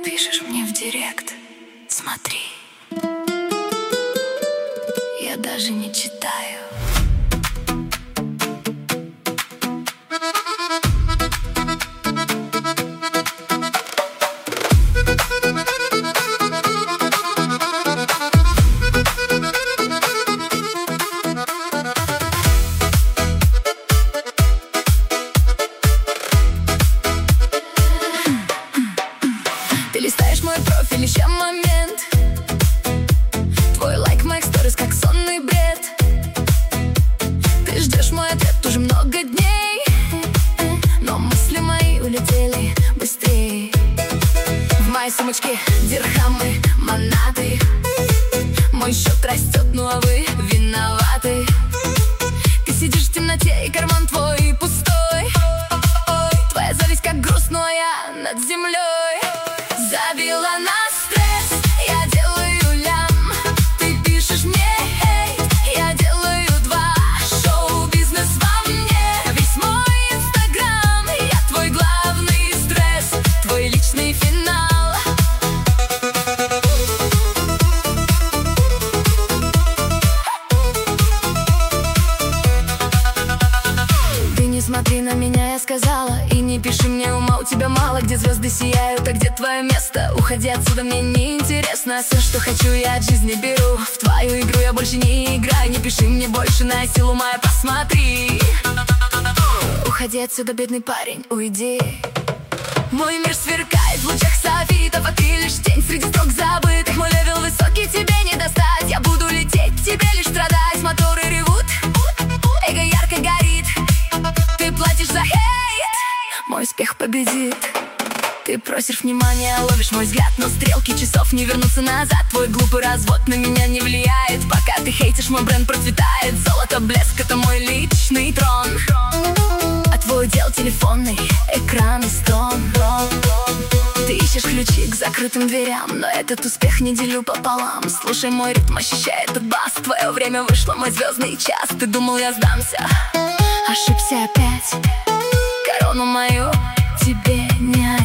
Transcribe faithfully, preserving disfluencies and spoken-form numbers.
пишешь мне в директ, смотри, я даже не читаю. Ты листаешь мой профиль, ища момент. Твой лайк в моих сторис, как сонный бред. Ты ждешь мой ответ уже много дней, но мысли мои улетели быстрее. В моей сумочке дирхамы, монаты. Мой счет растет, ну а вы виноваты. Ты сидишь в темноте, и карман твой пустой. Твоя зависть как груз, но я над землей. Забила на стресс, я делаю лям. Ты пишешь мне хейт, я делаю два. Шоу-бизнес во мне, весь мой инстаграм. Я твой главный стресс, твой личный финал. Ты не смотри на меня, я сказала. И не пиши мне, ума у тебя мало. Где звезды сияют, а где твое место? Уходи отсюда, мне не интересно. Все, что хочу, я от жизни беру. В твою игру я больше не играю. Не пиши мне больше, на силу моя посмотри. Уходи отсюда, бедный парень, уйди. Мой мир сверкает в лучах софитов, а ты лишь тень среди строк забытых. Мой левел высокий, тебе не достать. Я буду лететь, тебе лишь страдать. Моторы ревут, эго ярко горит. Ты платишь за хейт, мой успех победит. Ты просишь внимания, ловишь мой взгляд, но стрелки часов не вернутся назад. Твой глупый развод на меня не влияет. Пока ты хейтишь, мой бренд процветает. Золото, блеск — это мой личный трон. А твой удел телефонный, экран и стон. Ты ищешь ключи к закрытым дверям, но этот успех не делю пополам. Слушай мой ритм, ощущай этот бас. Твое время вышло, мой звездный час. Ты думал, я сдамся, ошибся опять. Корону мою тебе не